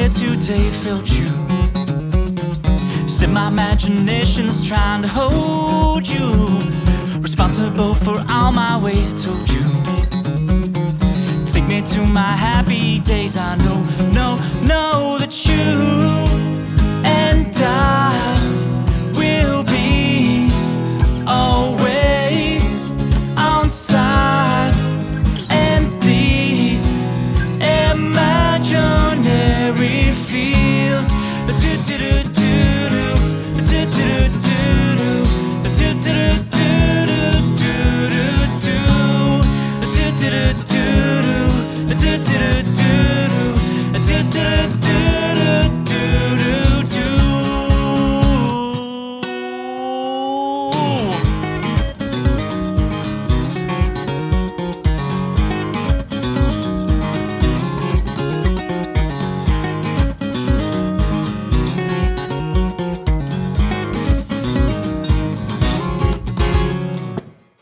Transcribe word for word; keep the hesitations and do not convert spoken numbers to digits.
here today felt you. Said my imagination's trying to hold you, responsible for all my ways, told you. Take me to my happy days. I know, know, know that you